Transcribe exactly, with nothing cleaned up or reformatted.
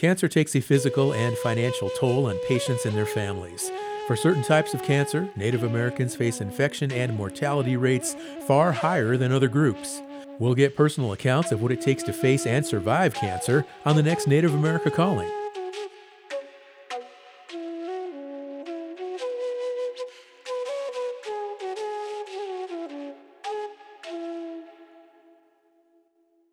Cancer takes a physical and financial toll on patients and their families. For certain types of cancer, Native Americans face infection and mortality rates far higher than other groups. We'll get personal accounts of what it takes to face and survive cancer on the next Native America Calling.